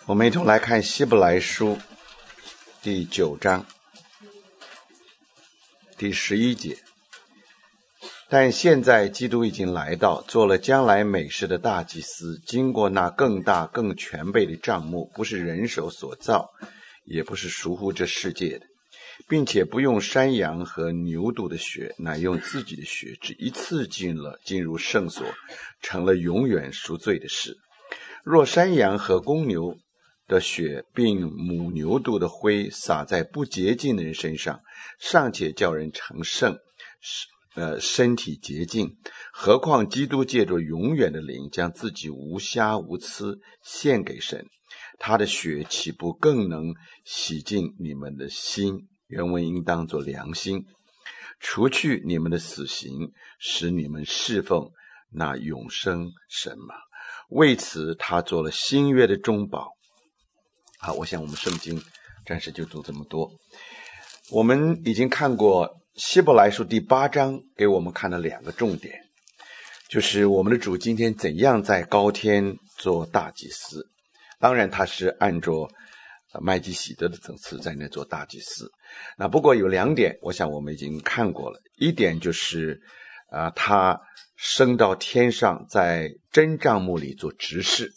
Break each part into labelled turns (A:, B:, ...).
A: 我们一同来看希伯来书第9章第11节。但现在基督已经来到，做了将来美事的大祭司，经过那更大更全备的帐幕，不是人手所造，也不是属乎这世界的，并且不用山羊和牛犊的血，乃用自己的血，只一次进入圣所，成了永远赎罪的事。若山羊和公牛的血并母牛犊的灰洒在不洁净的人身上，尚且叫人成圣，身体洁净，何况基督借着永远的灵，将自己无瑕无疵献给神，他的血岂不更能洗净你们的心？原文应当作良心，除去你们的死刑，使你们侍奉那永生神吗？为此他做了新约的中保。好，我想我们圣经暂时就读这么多。我们已经看过希伯来书第8章，给我们看了2个重点，就是我们的主今天怎样在高天做大祭司。当然他是按照麦基洗德的层次在那做大祭司。那不过有2点我想我们已经看过了。一点就是他升到天上，在真帐幕里做执事。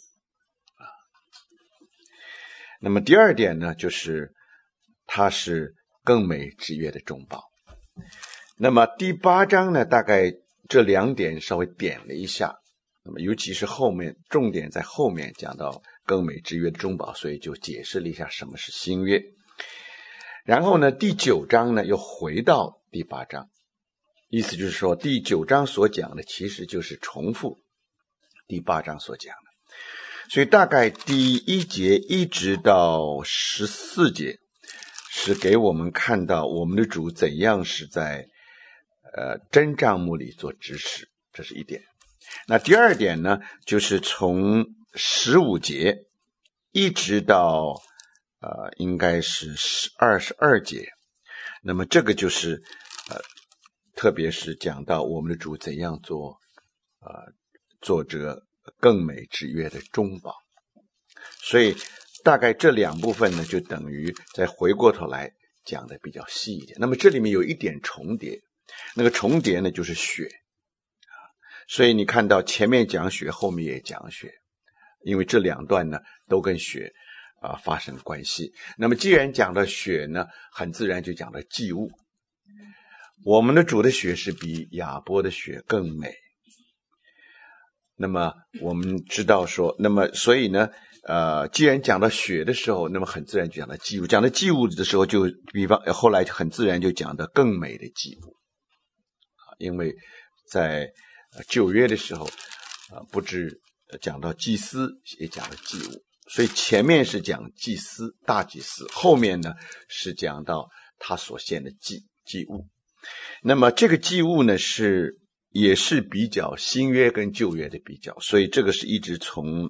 A: 那么第2点呢，就是他是更美之约的中保。那么第8章呢，大概这2点稍微点了一下，那么尤其是后面重点在后面讲到更美之约的中保，所以就解释了一下什么是新约。然后呢，第9章呢又回到第8章，意思就是说第9章所讲的其实就是重复第8章所讲的。所以大概第1节一直到14节是给我们看到我们的主怎样是在真帐幕里做执事，这是一点。那第2点呢，就是从15节一直到应该是22节，那么这个就是特别是讲到我们的主怎样做这个更美之约的中保。所以大概这2部分呢，就等于再回过头来讲的比较细一点。那么这里面有一点重叠，那个重叠呢就是血。所以你看到前面讲血，后面也讲血，因为这2段呢都跟血发生关系。那么既然讲到血呢，很自然就讲到祭物。我们的主的血是比亚伯的血更美。那么我们知道说，那么所以呢既然讲到血的时候，那么很自然就讲到祭物。讲到祭物的时候，就比方后来很自然就讲到更美的祭物。因为在旧约的时候不止讲到祭司，也讲了祭物。所以前面是讲祭司大祭司，后面呢是讲到他所献的祭物。那么这个祭物呢也是比较新约跟旧约的比较，所以这个是一直从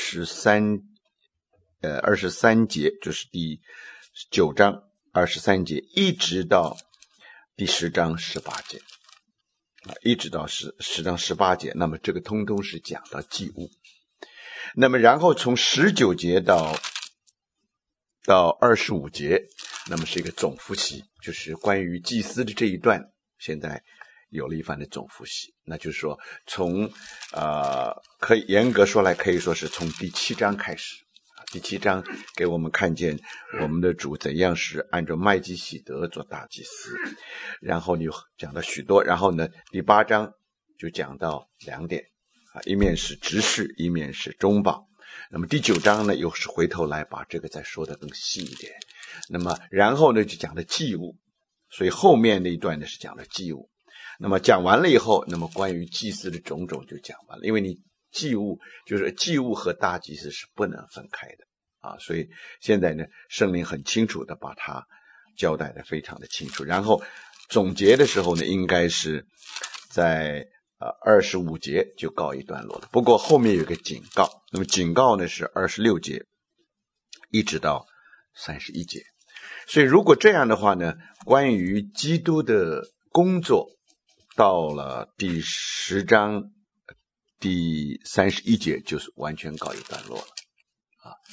A: 23节，就是第9章23节一直到第10章18节，一直到10章18节，那么这个通通是讲到祭物。那么然后从19节到25节，那么是一个总复习，就是关于祭司的这一段，现在有了一番的总复习。那就是说从可以严格说来，可以说是从第7章开始。第7章给我们看见我们的主怎样是按照麦基洗德做大祭司，然后你讲到许多，然后呢第8章就讲到2点一面是执事，一面是中保。那么第9章呢又是回头来把这个再说得更细一点。那么然后呢就讲的祭物，所以后面那一段呢是讲的祭物。那么讲完了以后，那么关于祭司的种种就讲完了，因为你祭物就是祭物和大祭司是不能分开的所以现在呢圣灵很清楚的把它交代的非常的清楚。然后总结的时候呢，应该是在25节就告一段落了。不过后面有个警告，那么警告呢是26节一直到31节。所以如果这样的话呢，关于基督的工作到了第10章第31节就是完全告一段落了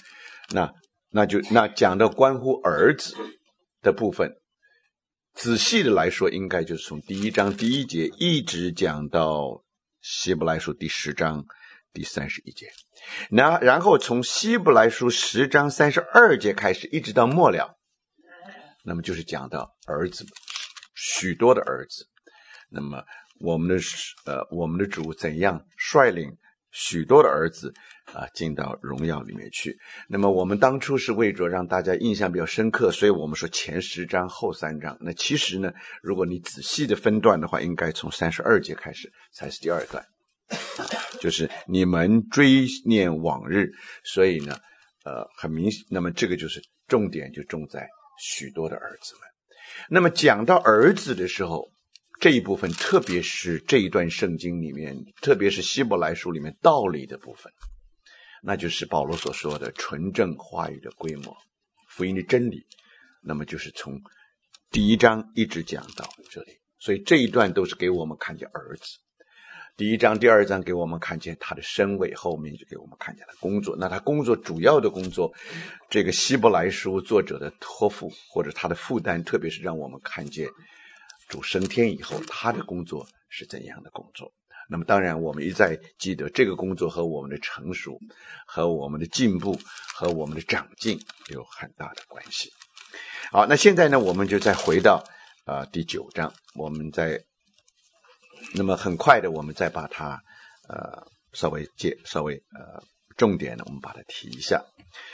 A: 那讲到关乎儿子的部分，仔细的来说，应该就是从第1章第1节一直讲到希伯来书第10章第31节，然后从希伯来书10章32节开始，一直到末了，那么就是讲到儿子，许多的儿子。那么我们的主怎样率领许多的儿子进到荣耀里面去。那么我们当初是为着让大家印象比较深刻，所以我们说前10章后3章。那其实呢，如果你仔细的分段的话，应该从32节开始才是第2段，就是你们追念往日。所以呢很明显，那么这个就是重点就重在许多的儿子们。那么讲到儿子的时候，这一部分特别是这一段圣经里面，特别是希伯来书里面道理的部分，那就是保罗所说的纯正话语的规模，福音的真理。那么就是从第1章一直讲到这里，所以这一段都是给我们看见儿子。第1章第2章给我们看见他的身位，后面就给我们看见了工作。那他工作主要的工作，这个希伯来书作者的托付或者他的负担，特别是让我们看见主升天以后他的工作是怎样的工作。那么当然我们一再记得，这个工作和我们的成熟和我们的进步和我们的长进有很大的关系。好，那现在呢我们就再回到第9章，我们那么很快的我们再把它稍微重点呢我们把它提一下。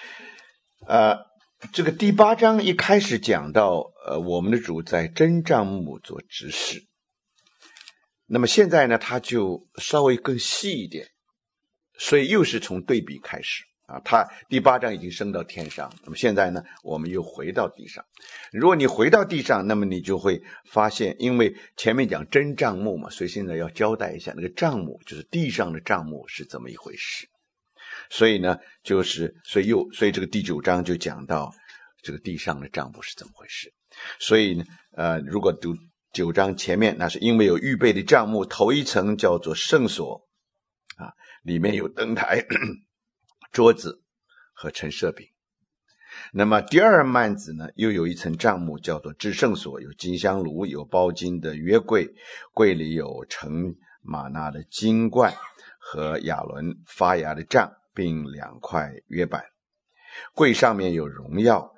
A: 这个第8章一开始讲到我们的主在真帐幕做执事。那么现在呢他就稍微更细一点，所以又是从对比开始他第8章已经升到天上，那么现在呢我们又回到地上。如果你回到地上，那么你就会发现，因为前面讲真帐幕嘛，所以现在要交代一下那个帐幕，就是地上的帐幕是怎么一回事。所以呢所以这个第9章就讲到这个地上的帐幕是怎么回事。所以呢如果读9章前面，那是因为有预备的帐幕，头一层叫做圣所里面有灯台桌子和陈设饼。那么第2幔子呢又有一层帐幕叫做至圣所，有金香炉，有包金的约柜，柜里有盛玛纳的金罐和亚伦发芽的杖，并2块约板。柜上面有荣耀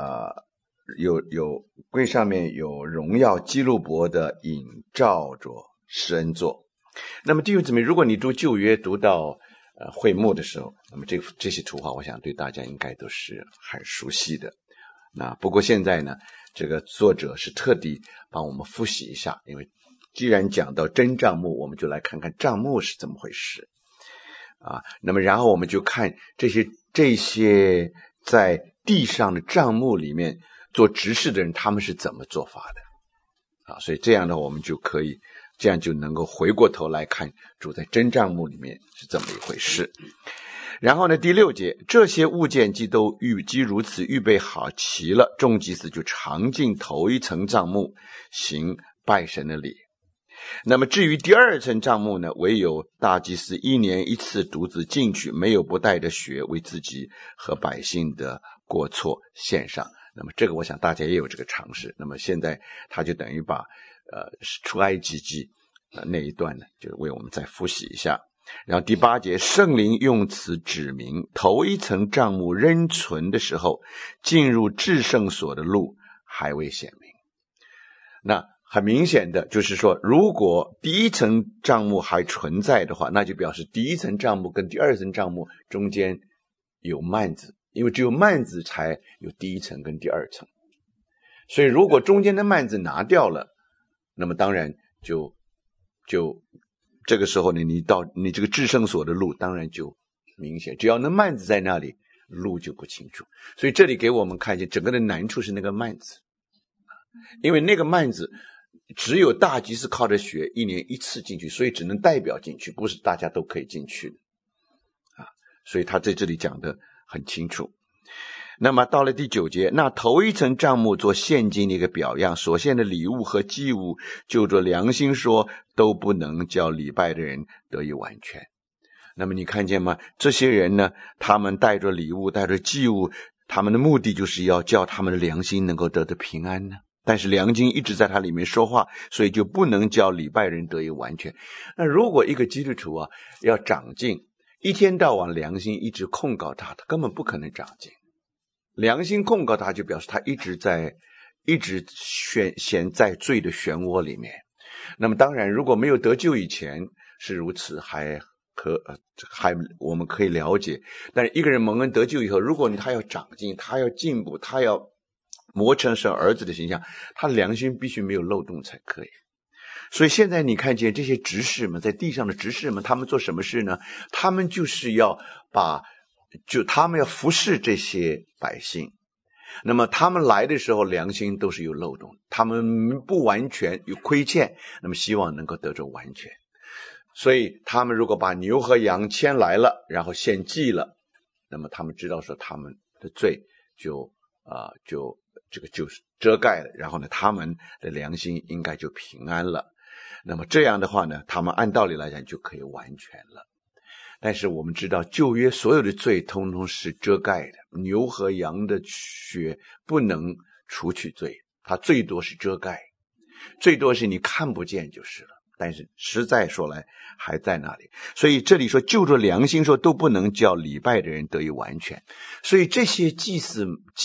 A: 柜上面有荣耀基路伯的影照着施恩座。那么弟兄姊妹，如果你读旧约读到会幕的时候，那么这些图画我想对大家应该都是很熟悉的。那不过现在呢这个作者是特地帮我们复习一下，因为既然讲到真帐幕，我们就来看看帐幕是怎么回事那么然后我们就看这些在地上的帐幕里面做执事的人他们是怎么做法的所以这样的我们就可以这样就能够回过头来看主在真帐幕里面是怎么一回事。然后呢第6节，这些物件既如此预备好齐了，众祭司就常进头一层帐幕行拜神的礼。那么至于第2层帐幕呢，唯有大祭司1年1次独自进去，没有不带着血为自己和百姓的过错献上。那么这个我想大家也有这个常识。那么现在他就等于把出埃及记那一段呢就为我们再复习一下。然后第8节，圣灵用此指明头一层帐幕仍存的时候，进入至圣所的路还未显明。那很明显的就是说，如果第1层帐幕还存在的话，那就表示第1层帐幕跟第2层帐幕中间有幔子，因为只有幔子才有第1层跟第2层。所以如果中间的幔子拿掉了，那么当然就这个时候呢，你这个至圣所的路当然就明显，只要那幔子在那里，路就不清楚。所以这里给我们看见整个的难处是那个幔子，因为那个幔子只有大祭司靠着血1年1次进去，所以只能代表进去，不是大家都可以进去的所以他在这里讲得很清楚。那么到了第9节，那头一层帐幕做现今的一个表样，所献的礼物和祭物就着良心说，都不能叫礼拜的人得以完全。 那么你看见吗？这些人呢，他们带着礼物，带着祭物，他们的目的就是要叫他们的良心能够得到平安呢。但是良心一直在他里面说话，所以就不能叫礼拜人得以完全。那如果一个基督徒要长进，一天到晚良心一直控告他，他根本不可能长进。良心控告他，就表示他一直陷在罪的漩涡里面。那么当然，如果没有得救以前是如此，我们可以了解。但是一个人蒙恩得救以后，如果他要长进，他要进步，他要磨成神儿子的形象，他的良心必须没有漏洞才可以。所以现在你看见这些执事们，在地上的执事们，他们做什么事呢？他们就是他们要服侍这些百姓。那么他们来的时候良心都是有漏洞，他们不完全有亏欠，那么希望能够得着完全。所以他们如果把牛和羊牵来了，然后献祭了，那么他们知道说他们的罪就是遮盖了，然后呢他们的良心应该就平安了。那么这样的话呢，他们按道理来讲就可以完全了。但是我们知道旧约所有的罪通通是遮盖的，牛和羊的血不能除去罪，它最多是遮盖，最多是你看不见就是了，但是实在说来还在那里。所以这里说就着良心说都不能叫礼拜的人得以完全。所以这些祭司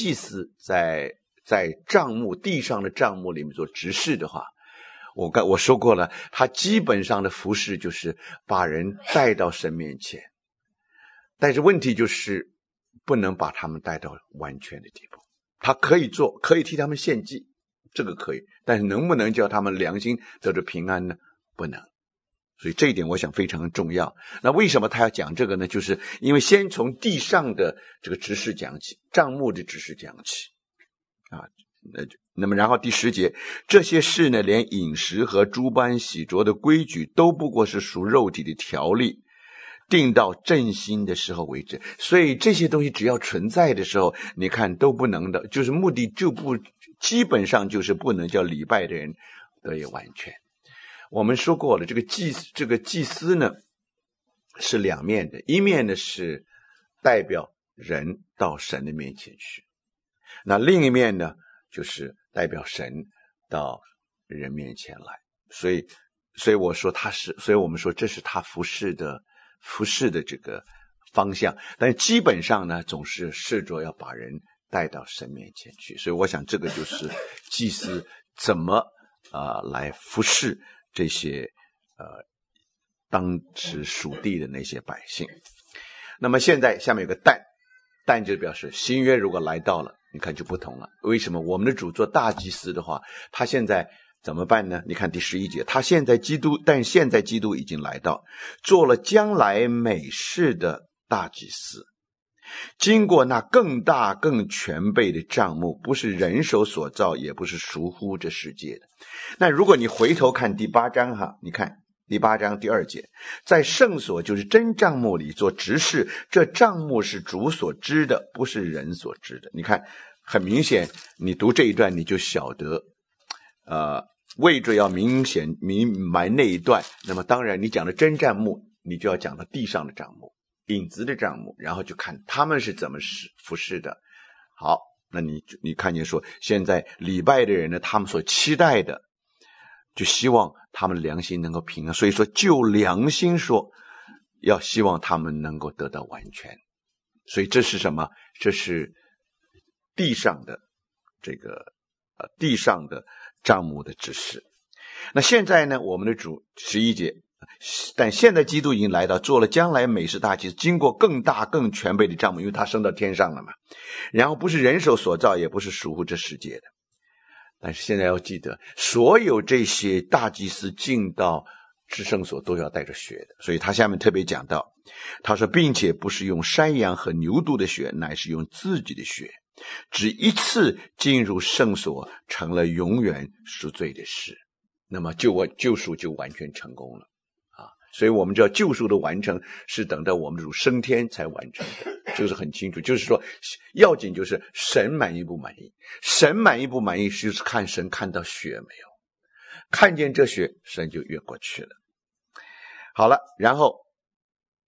A: 在帐幕地上的帐幕里面做执事的话，我说过了，他基本上的服事就是把人带到神面前，但是问题就是不能把他们带到完全的地步。他可以做，可以替他们献祭，这个可以，但是能不能叫他们良心得着平安呢？不能。所以这一点我想非常重要。那为什么他要讲这个呢？就是因为先从地上的这个执事讲起，帐幕的执事讲起那么然后第10节，这些事呢，连饮食和诸般洗濯的规矩都不过是属肉体的条例，定到正心的时候为止。所以这些东西只要存在的时候，你看都不能的，就是目的基本上就是不能叫礼拜的人得以完全。我们说过了，这个祭司呢是两面的，一面呢是代表人到神的面前去，那另一面呢就是代表神到人面前来。所以我说所以我们说这是他服侍的这个方向，但是基本上呢总是试着要把人带到神面前去。所以我想这个就是祭司怎么来服侍这些当时属地的那些百姓。那么现在下面有个但就表示新约如果来到了，你看就不同了。为什么？我们的主做大祭司的话，他现在怎么办呢？你看第11节，但现在基督已经来到，做了将来美事的大祭司，经过那更大更全备的帐幕，不是人手所造，也不是属乎这世界的。那如果你回头看第8章你看第8章第2节，在圣所就是真帐幕里做执事，这帐幕是主所知的，不是人所知的。你看很明显，你读这一段你就晓得为着要明白那一段，那么当然你讲的真帐幕，你就要讲到地上的帐幕，影子的帐幕，然后就看他们是怎么服侍的。好，那你看见说现在礼拜的人呢，他们所期待的就希望他们良心能够平安，所以说就良心说要希望他们能够得到完全。所以这是什么？这是地上的地上的帐幕的指示。那现在呢，我们的主11节，但现在基督已经来到，做了将来美事大祭司，经过更大更全备的帐幕，因为他升到天上了嘛，然后不是人手所造，也不是属乎这世界的。但是现在要记得，所有这些大祭司进到至圣所都要带着血的。所以他下面特别讲到，他说并且不是用山羊和牛犊的血，乃是用自己的血，只一次进入圣所，成了永远赎罪的事，那么救赎就完全成功了所以我们知道救赎的完成是等到我们主升天才完成的，这个是很清楚。就是说要紧就是神满意不满意，神满意不满意就是看神看到血没有，看见这血神就越过去了。好了，然后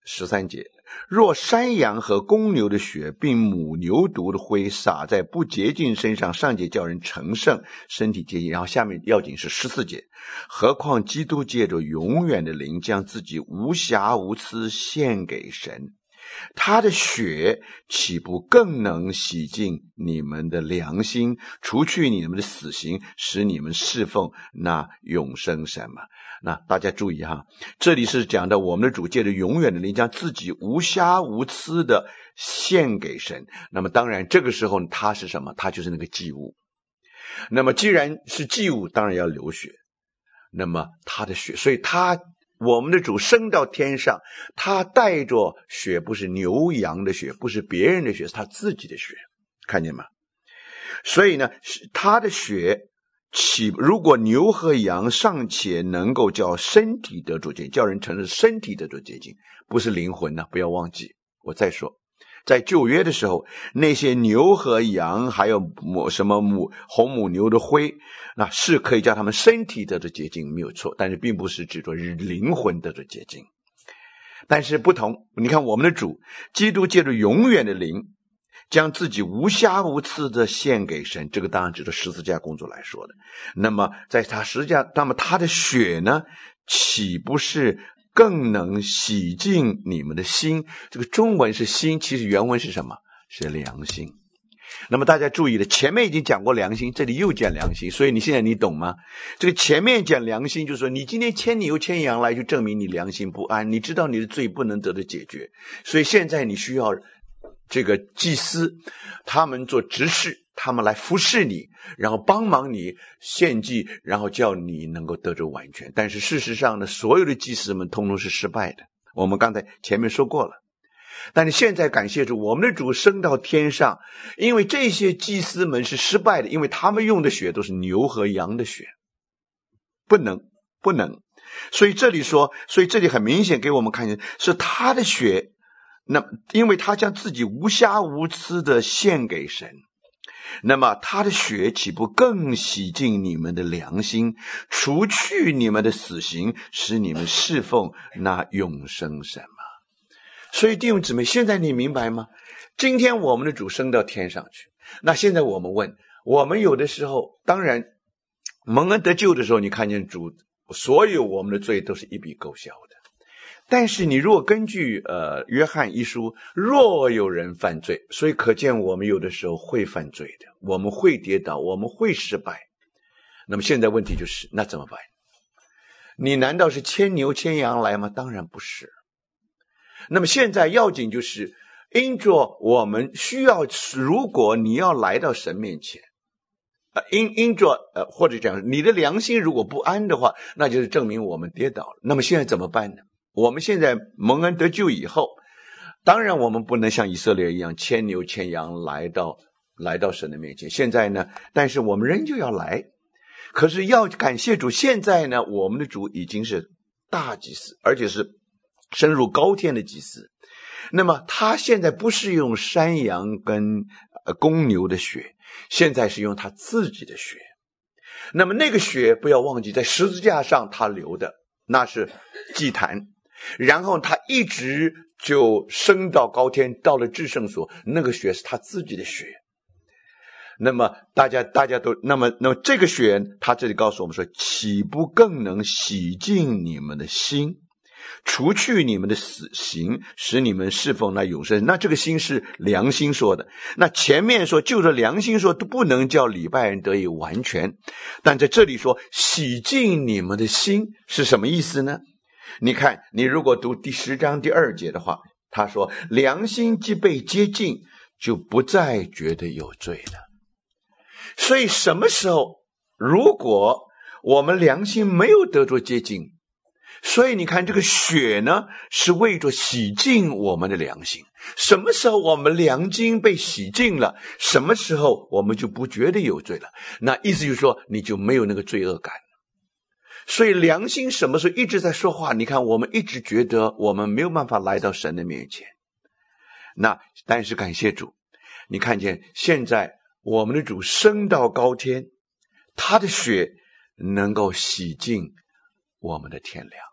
A: 13节，若山羊和公牛的血并母牛犊的灰洒在不洁净身上，上节叫人成圣，身体洁净。然后下面要紧是14节，何况基督借着永远的灵将自己无瑕无疵献给神，他的血岂不更能洗净你们的良心，除去你们的死刑，使你们侍奉那永生神吗？那大家注意哈，这里是讲的我们的主借着永远的灵将自己无瑕无疵的献给神。那么当然这个时候他是什么？他就是那个祭物。那么既然是祭物，当然要流血。那么他的血，所以我们的主升到天上，他带着血，不是牛羊的血，不是别人的血，是他自己的血，看见吗？所以呢，他的血如果牛和羊尚且能够叫身体得着洁净，叫人承认身体得着洁净，不是灵魂呢，不要忘记。我再说，在旧约的时候，那些牛和羊还有红母牛的灰，那是可以叫他们身体得着洁净，没有错，但是并不是指着灵魂得着洁净。但是不同，你看我们的主基督借着永远的灵将自己无瑕无疵的献给神，这个当然指着十字架工作来说的。那么在他十字架，那么他的血呢，岂不是更能洗净你们的心？这个中文是心，其实原文是什么？是良心。那么大家注意了，前面已经讲过良心，这里又讲良心，所以你现在你懂吗？这个前面讲良心，就是说你今天牵牛牵羊来，就证明你良心不安，你知道你的罪不能得到解决，所以现在你需要这个祭司他们做执事，他们来服侍你，然后帮忙你献祭，然后叫你能够得着完全。但是事实上呢，所有的祭司们通通是失败的，我们刚才前面说过了。但是现在感谢主，我们的主升到天上，因为这些祭司们是失败的，因为他们用的血都是牛和羊的血，不能。所以这里说，所以这里很明显给我们看见是他的血，那因为他将自己无瑕无疵的献给神，那么他的血岂不更洗净你们的良心，除去你们的死刑，使你们侍奉那永生神吗？所以弟兄姊妹，现在你明白吗？今天我们的主升到天上去，那现在我们问，我们有的时候当然蒙恩得救的时候，你看见主所有我们的罪都是一笔勾销的。但是你如果根据约翰一书，若有人犯罪，所以可见我们有的时候会犯罪的，我们会跌倒，我们会失败。那么现在问题就是那怎么办？你难道是牵牛牵羊来吗？当然不是。那么现在要紧就是因着我们需要，如果你要来到神面前，因着或者讲你的良心如果不安的话，那就是证明我们跌倒了。那么现在怎么办呢？我们现在蒙恩得救以后，当然我们不能像以色列一样牵牛牵羊来到神的面前。现在呢，但是我们仍旧要来。可是要感谢主，现在呢，我们的主已经是大祭司，而且是深入高天的祭司。那么他现在不是用山羊跟公牛的血，现在是用他自己的血。那么那个血不要忘记，在十字架上他流的那是祭坛，然后他一直就升到高天，到了至圣所，那个血是他自己的血。那么大家都那么这个血，他这里告诉我们说，岂不更能洗净你们的心，除去你们的死刑，使你们侍奉那永生。那这个心是良心说的，那前面说就着良心说都不能叫礼拜人得以完全，但在这里说洗净你们的心是什么意思呢？你看，你如果读第10章第2节的话，他说良心既被洁净，就不再觉得有罪了。所以什么时候如果我们良心没有得着洁净，所以你看这个血呢是为着洗净我们的良心。什么时候我们良心被洗净了，什么时候我们就不觉得有罪了，那意思就是说你就没有那个罪恶感。所以良心什么时候一直在说话，你看我们一直觉得我们没有办法来到神的面前。那但是感谢主，你看见现在我们的主升到高天，他的血能够洗净我们的天良。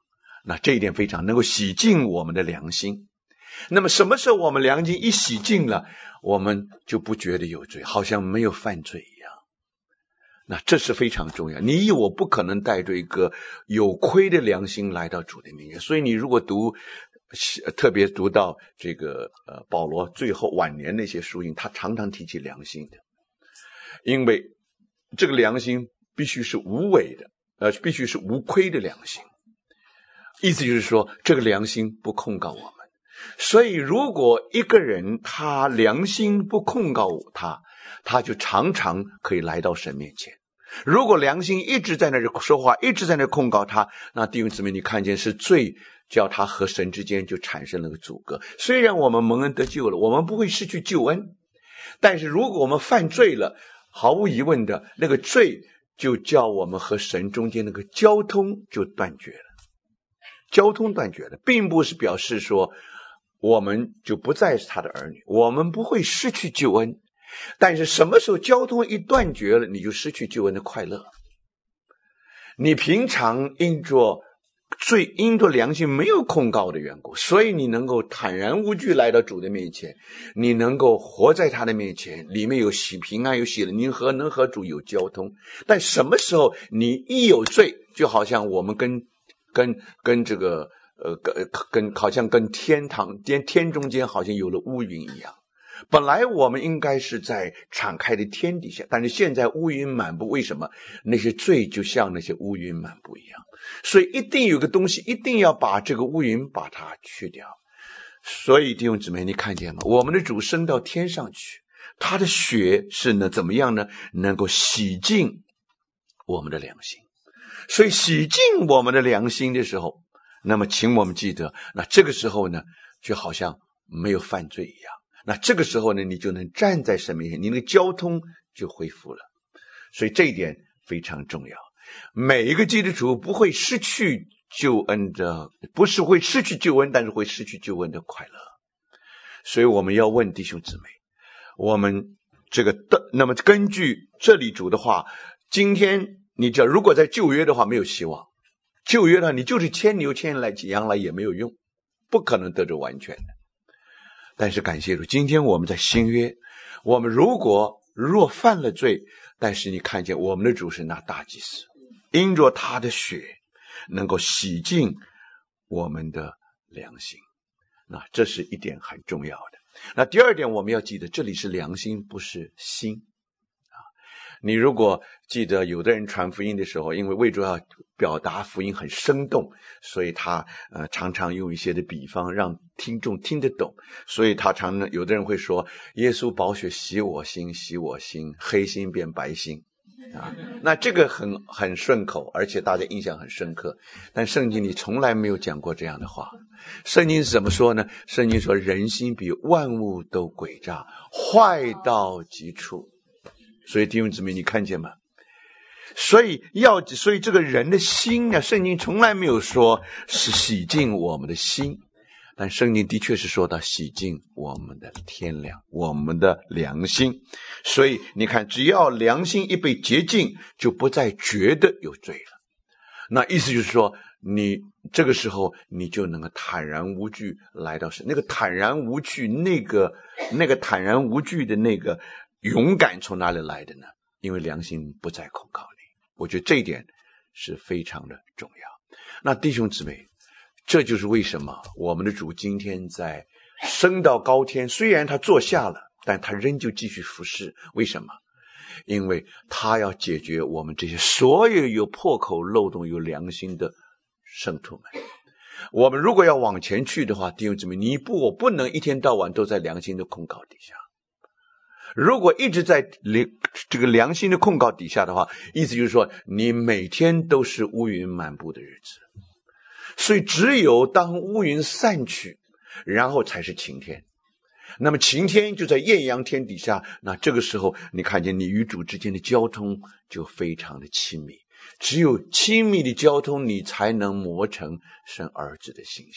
A: 那这一点非常能够洗净我们的良心。那么什么时候我们良心一洗净了，我们就不觉得有罪，好像没有犯罪一样。那这是非常重要，你我不可能带着一个有亏的良心来到主的面前。所以你如果特别读到这个保罗最后晚年那些书信，他常常提起良心的，因为这个良心必须是无伪的，必须是无亏的良心。意思就是说，这个良心不控告我们。所以如果一个人他良心不控告他，他就常常可以来到神面前。如果良心一直在那里说话，一直在那里控告他，那弟兄姊妹，你看见是罪叫他和神之间就产生了个阻隔。虽然我们蒙恩得救了，我们不会失去救恩，但是如果我们犯罪了，毫无疑问的那个罪就叫我们和神中间那个交通就断绝了。交通断绝了，并不是表示说我们就不再是他的儿女，我们不会失去救恩。但是什么时候交通一断绝了，你就失去救恩的快乐。你平常因着良心没有控告的缘故，所以你能够坦然无惧来到主的面前，你能够活在他的面前，里面有喜平安，有喜乐，你能和主有交通。但什么时候你一有罪，就好像我们跟这个好像跟天中间好像有了乌云一样。本来我们应该是在敞开的天底下，但是现在乌云满布。为什么？那些罪就像那些乌云满布一样。所以一定有个东西，一定要把这个乌云把它去掉。所以弟兄姊妹，你看见吗？我们的主升到天上去，他的血是呢怎么样呢？能够洗净我们的良心。所以洗净我们的良心的时候，那么请我们记得，那这个时候呢就好像没有犯罪一样。那这个时候呢，你就能站在神面前，你那个交通就恢复了。所以这一点非常重要。每一个基督徒不会失去救恩的，不是会失去救恩，但是会失去救恩的快乐。所以我们要问弟兄姊妹，我们那么根据这里主的话，今天你知道，如果在旧约的话没有希望，旧约的话你就是牵牛牵羊来也没有用，不可能得着完全的。但是感谢主，今天我们在新约，我们若犯了罪，但是你看见我们的主是那大祭司，因着他的血能够洗净我们的良心。那这是一点很重要的。那第二点我们要记得，这里是良心，不是心。你如果记得有的人传福音的时候，因为为着要表达福音很生动，所以他常常用一些的比方让听众听得懂。所以他有的人会说，耶稣宝血洗我心，洗我心，黑心变白心那这个很顺口，而且大家印象很深刻。但圣经里从来没有讲过这样的话。圣经是怎么说呢？圣经说，人心比万物都诡诈，坏到极处。所以弟兄姊妹，你看见吗？所以这个人的心呢，圣经从来没有说是洗净我们的心，但圣经的确是说到洗净我们的天良，我们的良心。所以你看，只要良心一被洁净，就不再觉得有罪了。那意思就是说，你这个时候你就能够坦然无惧来到神。那个坦然无惧，那个坦然无惧的那个勇敢从哪里来的呢？因为良心不再控告你。我觉得这一点是非常的重要。那弟兄姊妹，这就是为什么我们的主今天在升到高天，虽然他坐下了，但他仍旧继续服侍。为什么？因为他要解决我们这些所有有破口漏洞有良心的圣徒们。我们如果要往前去的话，弟兄姊妹，我不能一天到晚都在良心的控告底下。如果一直在这个良心的控告底下的话，意思就是说，你每天都是乌云满布的日子。所以只有当乌云散去，然后才是晴天。那么晴天就在艳阳天底下，那这个时候你看见你与主之间的交通就非常的亲密。只有亲密的交通，你才能磨成神儿子的形象。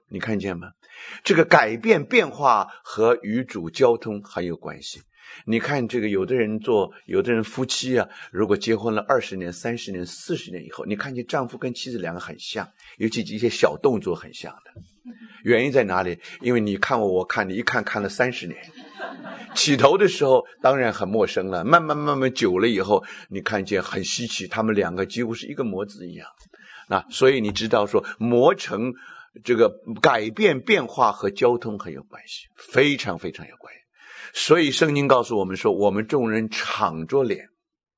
A: 你看见吗？这个改变变化和与主交通很有关系。你看这个有的人夫妻啊，如果结婚了20年、30年、40年以后，你看见丈夫跟妻子两个很像，尤其一些小动作很像的。原因在哪里？因为你看我看你，一看了30年。起头的时候当然很陌生了，慢慢久了以后，你看见很稀奇，他们两个几乎是一个模子一样。所以你知道说磨成这个改变变化和交通很有关系，非常非常有关系。所以圣经告诉我们说，我们众人敞着脸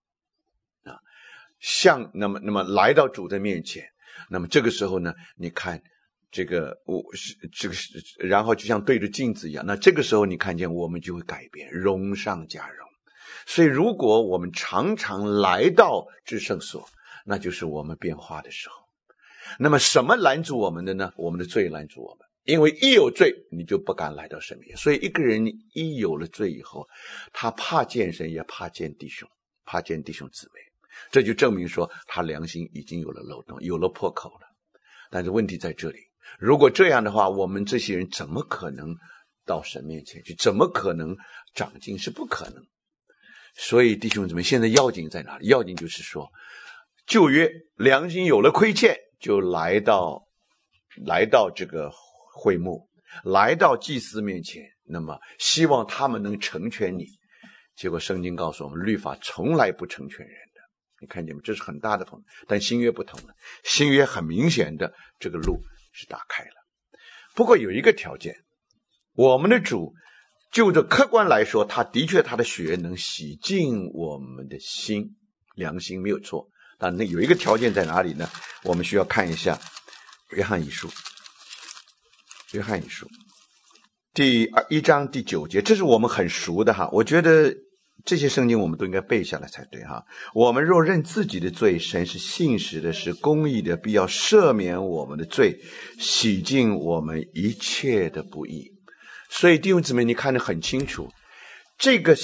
A: 那么来到主的面前，那么这个时候呢，你看然后就像对着镜子一样，那这个时候你看见我们就会改变，荣上加荣。所以如果我们常常来到至圣所，那就是我们变化的时候。那么什么拦阻我们的呢？我们的罪拦阻我们，因为一有罪你就不敢来到神面前。所以一个人一有了罪以后，他怕见神，也怕见弟兄姊妹，这就证明说他良心已经有了漏洞，有了破口了。但是问题在这里，如果这样的话，我们这些人怎么可能到神面前去？怎么可能长进？是不可能。所以弟兄姊妹，现在要紧在哪里？要紧就是说，旧约良心有了亏欠，就来到这个会幕，来到祭司面前，那么希望他们能成全你。结果圣经告诉我们，律法从来不成全人的。你看见没？这是很大的不同。但新约不同了，新约很明显的这个路是打开了。不过有一个条件，我们的主就着客观来说，他的确他的血能洗净我们的心良心，没有错。但那有一个条件在哪里呢？我们需要看一下约翰一书第1章第9节，这是我们很熟的哈。我觉得这些圣经我们都应该背下来才对哈。我们若认自己的罪，神是信实的，是公义的，必要赦免我们的罪，洗净我们一切的不义。所以弟兄姊妹，你看得很清楚，这个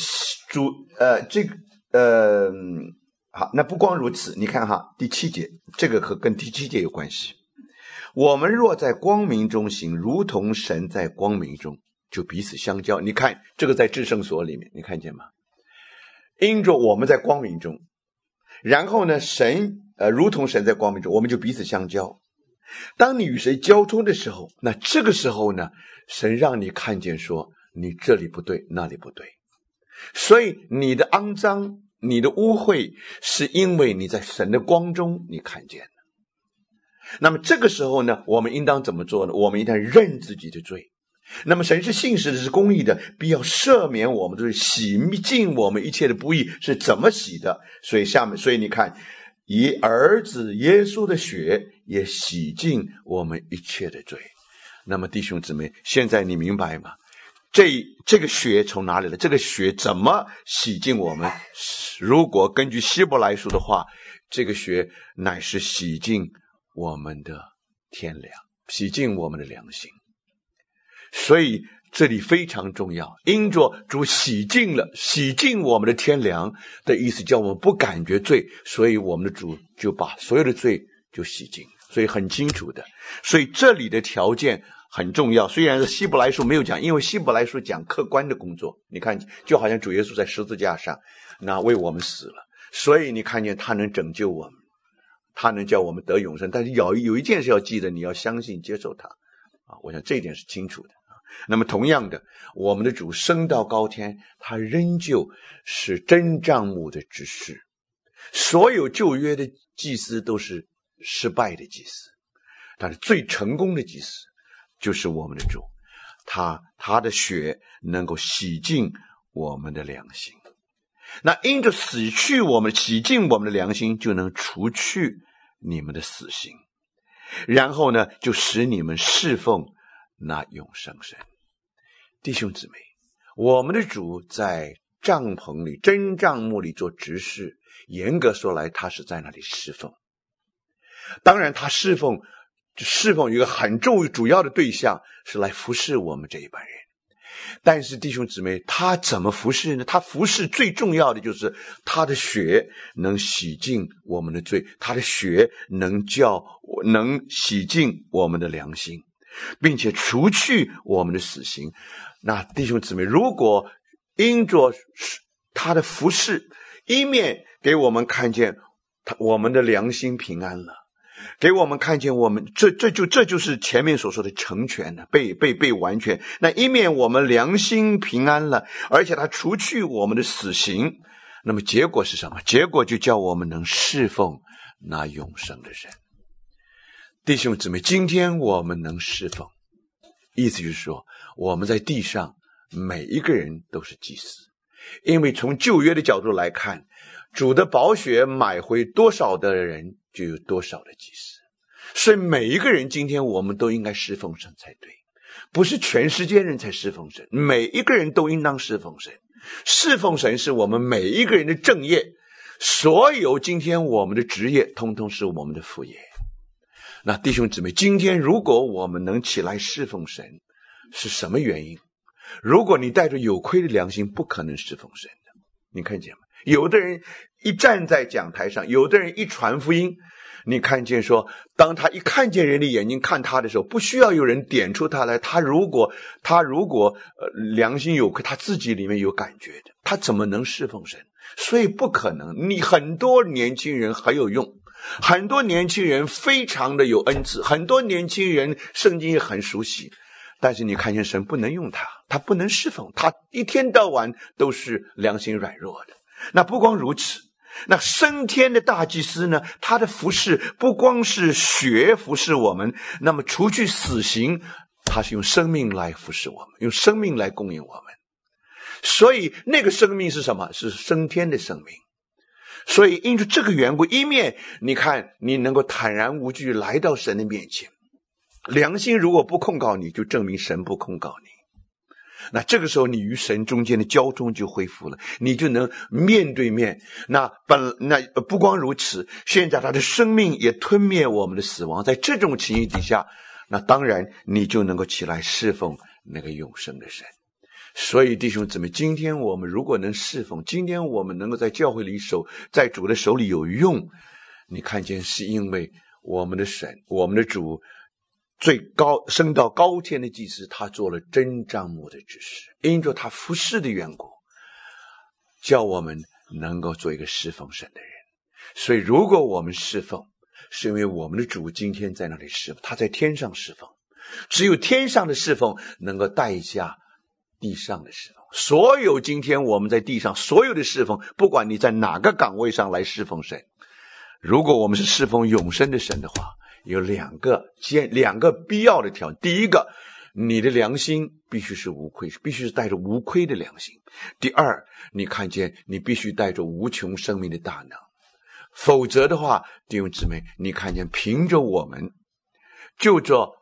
A: 好，那不光如此，你看哈，第7节，这个跟第7节有关系。我们若在光明中行，如同神在光明中，就彼此相交。你看这个在至圣所里面，你看见吗？因着我们在光明中，然后呢，如同神在光明中，我们就彼此相交。当你与谁交通的时候，那这个时候呢，神让你看见说你这里不对，那里不对。所以你的肮脏，你的污秽，是因为你在神的光中你看见了。那么这个时候呢，我们应当怎么做呢？我们应当认自己的罪。那么神是信实的，是公义的，必要赦免我们的罪，洗净我们一切的不义。是怎么洗的？所以你看，以儿子耶稣的血也洗净我们一切的罪。那么弟兄姊妹，现在你明白吗？这个血从哪里来？这个血怎么洗净我们？如果根据希伯来书的话，这个血乃是洗净我们的天良，洗净我们的良心。所以这里非常重要，因着主洗净我们的天良的意思，叫我们不感觉罪，所以我们的主就把所有的罪就洗净，所以很清楚的。所以这里的条件很重要，虽然是希伯来书没有讲，因为希伯来书讲客观的工作。你看，就好像主耶稣在十字架上那为我们死了，所以你看见他能拯救我们，他能叫我们得永生。但是有一件事要记得，你要相信接受他我想这一点是清楚的。那么同样的，我们的主升到高天，他仍旧是真帐幕的执事。所有旧约的祭司都是失败的祭司，但是最成功的祭司就是我们的主，他的血能够洗净我们的良心。那因着洗净我们的良心，就能除去你们的死刑，然后呢，就使你们侍奉那永生神。弟兄姊妹，我们的主在帐篷里，真帐幕里做执事，严格说来，他是在那里侍奉。当然他侍奉有一个很主要的对象，是来服侍我们这一班人。但是弟兄姊妹，他怎么服侍呢？他服侍最重要的就是他的血能洗净我们的罪，他的血能洗净我们的良心。 并且除去我们的死刑。那弟兄姊妹，如果因着他的服事，一面给我们看见我们的良心平安了，给我们看见我们这就是前面所说的成全的被完全。那一面我们良心平安了，而且他除去我们的死刑，那么结果是什么？结果就叫我们能侍奉那永生的神。弟兄姊妹，今天我们能侍奉，意思就是说我们在地上每一个人都是祭司，因为从旧约的角度来看，主的宝血买回多少的人就有多少的祭司，所以每一个人今天我们都应该侍奉神才对，不是全世界人才侍奉神，每一个人都应当侍奉神。侍奉神是我们每一个人的正业，所有今天我们的职业通通是我们的副业。那弟兄姊妹，今天如果我们能起来侍奉神，是什么原因？如果你带着有亏的良心，不可能侍奉神的。你看见吗？有的人一站在讲台上，有的人一传福音，你看见说，当他一看见人的眼睛看他的时候，不需要有人点出他来，他如果良心有亏，他自己里面有感觉的，他怎么能侍奉神？所以不可能。你很多年轻人很有用，很多年轻人非常的有恩赐，很多年轻人圣经也很熟悉，但是你看见神不能用他，他不能侍奉，他一天到晚都是良心软弱的。那不光如此，那升天的大祭司呢，他的服事不光是血服事我们，那么除去死刑，他是用生命来服事我们，用生命来供应我们。所以那个生命是什么？是升天的生命。所以因着这个缘故，一面你看你能够坦然无惧来到神的面前，良心如果不控告你，就证明神不控告你。那这个时候你与神中间的交通就恢复了，你就能面对面。那不光如此，现在他的生命也吞灭我们的死亡，在这种情形底下，那当然你就能够起来侍奉那个永生的神。所以弟兄姊妹，今天我们如果能侍奉，今天我们能够在教会里在主的手里有用，你看见是因为我们的神，我们的主最高升到高天的祭司，他做了真帐幕的指示，因着他服侍的缘故，叫我们能够做一个侍奉神的人。所以如果我们侍奉，是因为我们的主今天在那里侍奉，他在天上侍奉，只有天上的侍奉能够代下地上的侍奉。所有今天我们在地上所有的侍奉，不管你在哪个岗位上来侍奉神，如果我们是侍奉永生的神的话，有两个必要的条件。第一个，你的良心必须是无愧，必须是带着无愧的良心。第二，你看见你必须带着无穷生命的大能，否则的话，弟兄姊妹，你看见凭着我们就着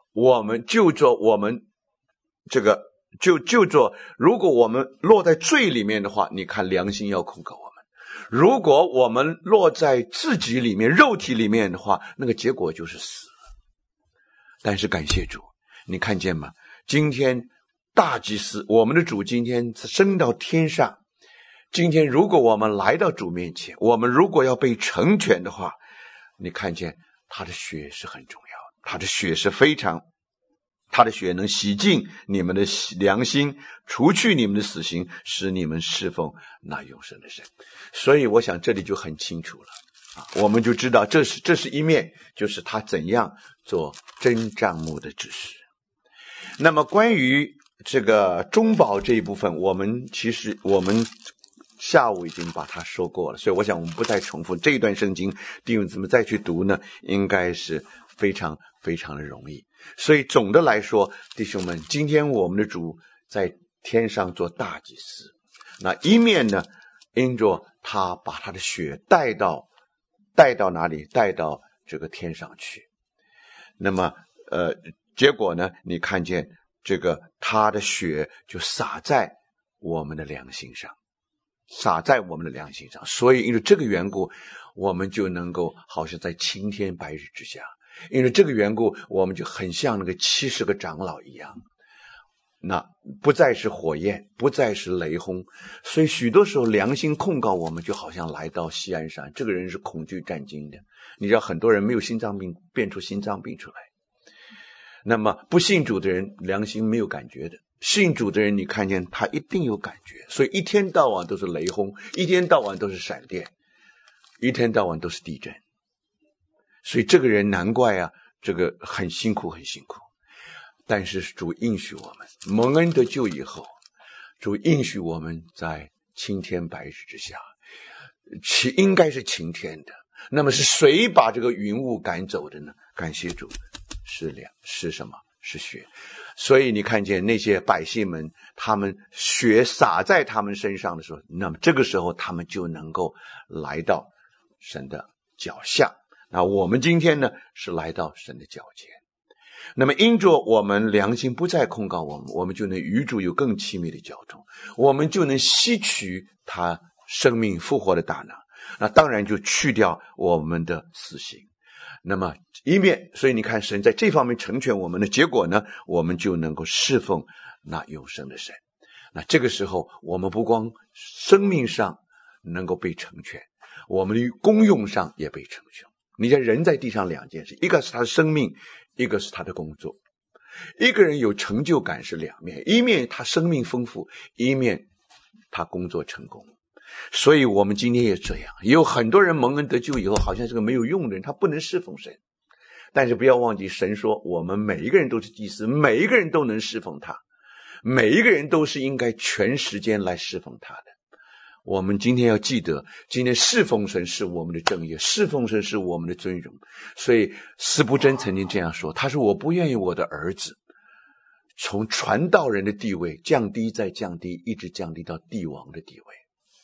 A: 如果我们落在罪里面的话，你看良心要控告我们。如果我们落在自己里面肉体里面的话，那个结果就是死。但是感谢主，你看见吗？今天大祭司，我们的主今天升到天上，今天如果我们来到主面前，我们如果要被成全的话，你看见他的血是很重要的，他的血是他的血能洗净你们的良心，除去你们的死刑，使你们侍奉那永生的神。所以我想这里就很清楚了我们就知道这是一面，就是他怎样做真帐幕的指示。那么关于这个中保这一部分，我们下午已经把它说过了，所以我想我们不再重复这一段圣经，弟兄姊妹再去读呢，应该是非常非常的容易。所以总的来说，弟兄们，今天我们的主在天上做大祭司，那一面呢，因着他把他的血带到哪里？带到这个天上去。那么结果呢，你看见这个他的血就洒在我们的良心上，所以因为这个缘故，我们就能够好像在青天白日之下，因为这个缘故，我们就很像那个70个长老一样，那不再是火焰，不再是雷轰。所以许多时候良心控告我们，就好像来到锡安山，这个人是恐惧战惊的。你知道很多人没有心脏病，变出心脏病出来。 那么不信主的人良心没有感觉的，信主的人你看见他一定有感觉，所以一天到晚都是雷轰，一天到晚都是闪电，一天到晚都是地震。所以这个人难怪啊，这个很辛苦很辛苦。但是主应许我们蒙恩得救以后，主应许我们在青天白日之下，应该是晴天的。那么是谁把这个云雾赶走的呢？感谢主，是什么？是血。所以你看见那些百姓们，他们血洒在他们身上的时候，那么这个时候他们就能够来到神的脚下。那我们今天呢，是来到神的脚前。那么因着我们良心不再控告我们，我们就能与主有更亲密的交通，我们就能吸取他生命复活的大能。那当然就去掉我们的死刑。那么所以你看神在这方面成全我们的结果呢，我们就能够侍奉那永生的神。那这个时候我们不光生命上能够被成全，我们的功用上也被成全。你看人在地上两件事，一个是他的生命，一个是他的工作。一个人有成就感是两面，一面他生命丰富，一面他工作成功。所以我们今天也这样，也有很多人蒙恩得救以后好像是个没有用的人，他不能侍奉神。但是不要忘记神说我们每一个人都是祭司，每一个人都能侍奉他，每一个人都是应该全时间来侍奉他的。我们今天要记得，今天侍奉神是我们的正业，侍奉神是我们的尊荣。所以司布真曾经这样说，他说我不愿意我的儿子从传道人的地位降低再降低，一直降低到帝王的地位。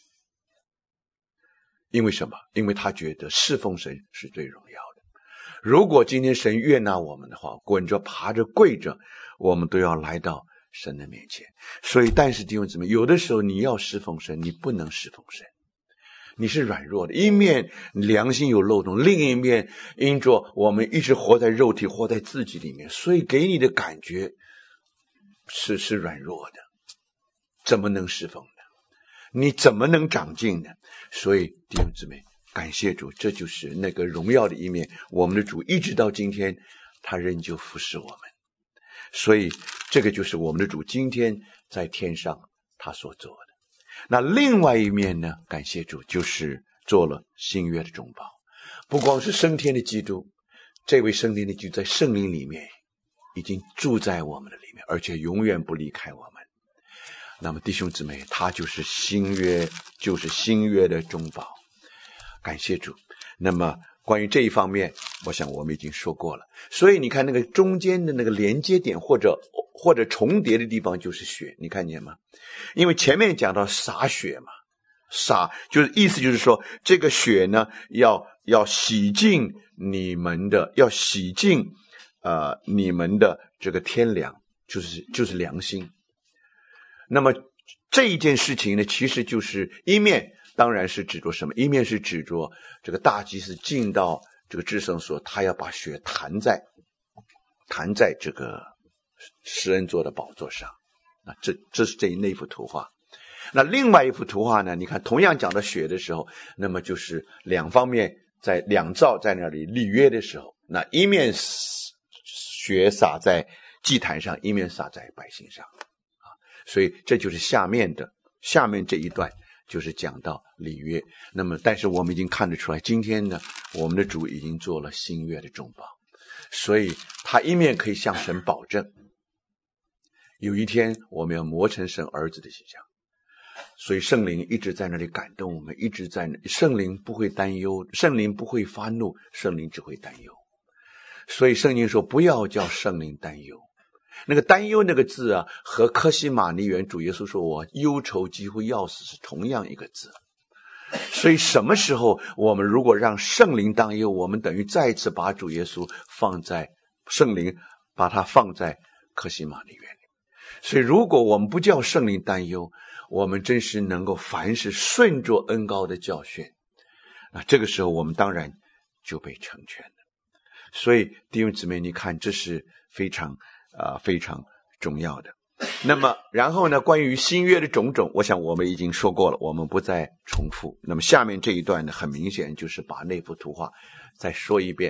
A: 因为什么？因为他觉得侍奉神是最荣耀的。如果今天神悦纳我们的话，滚着爬着跪着，我们都要来到神的面前。所以但是弟兄姊妹，有的时候你要侍奉神，你不能侍奉神，你是软弱的，一面良心有漏洞，另一面因着我们一直活在肉体，活在自己里面，所以给你的感觉是软弱的，怎么能侍奉呢？你怎么能长进呢？所以弟兄姊妹，感谢主，这就是那个荣耀的一面。我们的主一直到今天他仍旧服侍我们，所以这个就是我们的主今天在天上他所做的。那另外一面呢，感谢主，就是做了新约的中保。不光是升天的基督，这位升天的基督在圣灵里面已经住在我们的里面，而且永远不离开我们。那么弟兄姊妹，他就是新约的中保，感谢主。那么关于这一方面，我想我们已经说过了。所以你看那个中间的那个连接点或者重叠的地方就是血，你看见吗？因为前面讲到洒血嘛，洒就是意思就是说，这个血呢要洗净你们的，要洗净你们的这个天良，就是良心。那么这一件事情呢，其实就是一面当然是指着什么？一面是指着这个大祭司进到这个至圣所，他要把血弹在这个施恩座的宝座上。这是那一幅图画。那另外一幅图画呢，你看同样讲到血的时候，那么就是两方面在两造在那里立约的时候，那一面血洒在祭坛上，一面洒在百姓上。所以这就是下面这一段就是讲到立约。那么但是我们已经看得出来，今天呢我们的主已经做了新约的中保，所以他一面可以向神保证，有一天我们要磨成神儿子的形象。所以圣灵一直在那里感动我们，一直在那里，圣灵不会担忧，圣灵不会发怒，圣灵只会担忧。所以圣经说不要叫圣灵担忧。那个担忧那个字啊，和客西马尼园主耶稣说我忧愁几乎要死是同样一个字。所以什么时候我们如果让圣灵担忧，我们等于再次把主耶稣圣灵把它放在客西马尼园里。所以如果我们不叫圣灵担忧，我们真是能够凡事顺着恩膏的教训，那这个时候我们当然就被成全了。所以弟兄姊妹，你看这是非常重要的。那么然后呢，关于新约的种种，我想我们已经说过了，我们不再重复。那么下面这一段呢，很明显就是把那幅图画再说一遍。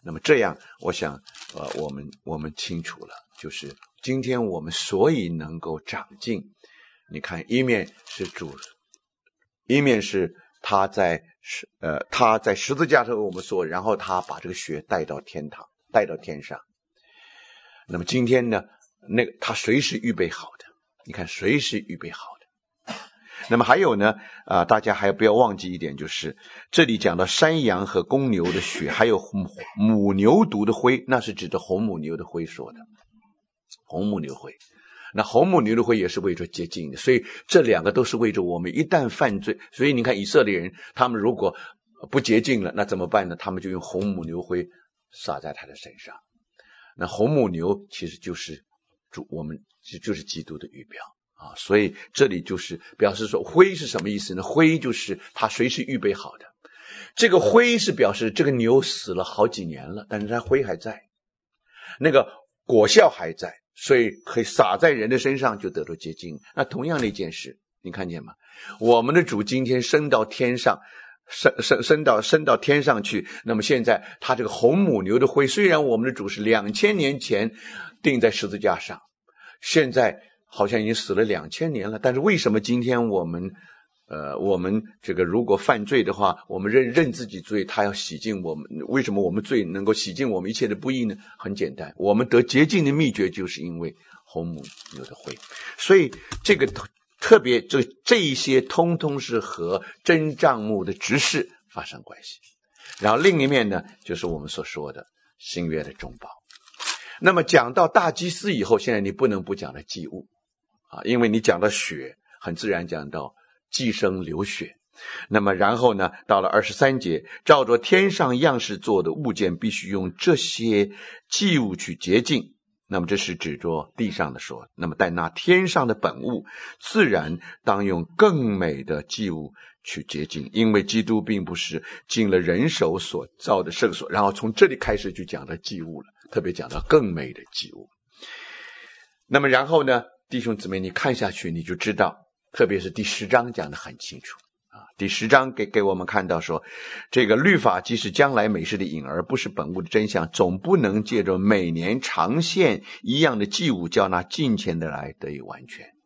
A: 那么这样我想我们清楚了，就是今天我们所以能够长进，你看一面是主，一面是他在十字架上我们说，然后他把这个血带到天堂，带到天上。那么今天呢，他随时预备好的，你看随时预备好的。那么还有呢，大家还不要忘记一点，就是这里讲到山羊和公牛的血，还有母牛犊的灰，那是指着红母牛的灰说的，红母牛灰。那红母牛的灰也是为着洁净的，所以这两个都是为着我们一旦犯罪。所以你看以色列人，他们如果不洁净了，那怎么办呢？他们就用红母牛灰撒在他的身上。那红母牛其实就是就是基督的预表啊，所以这里就是表示说灰是什么意思呢？灰就是他随时预备好的。这个灰是表示这个牛死了好几年了，但是它灰还在，那个果效还在，所以可以撒在人的身上就得到洁净。那同样的一件事，你看见吗？我们的主今天升到天上，升到天上去。那么现在他这个红母牛的灰，虽然我们的主是2000年前钉在十字架上，现在好像已经死了2000年了，但是为什么今天我们这个如果犯罪的话，我们认自己罪，他要洗净我们。为什么我们罪能够洗净我们一切的不义呢？很简单，我们得洁净的秘诀就是因为红母牛的灰。所以这个特别这一些通通是和真帐幕的执事发生关系。然后另一面呢，就是我们所说的新约的中保。那么讲到大祭司以后，现在你不能不讲到祭物啊，因为你讲到血，很自然讲到祭牲流血。那么然后呢，到了23节，照着天上样式做的物件，必须用这些祭物去洁净。那么这是指着地上的说，那么但那天上的本物，自然当用更美的祭物去洁净，因为基督并不是进了人手所造的圣所。然后从这里开始就讲到祭物了，特别讲到更美的祭物。那么然后呢，弟兄姊妹，你看下去你就知道，特别是第10章讲得很清楚啊。第10章给我们看到说，这个律法即是将来美事的影儿，不是本物的真相，总不能借着每年常献一样的祭物，叫那敬虔的来得以完全。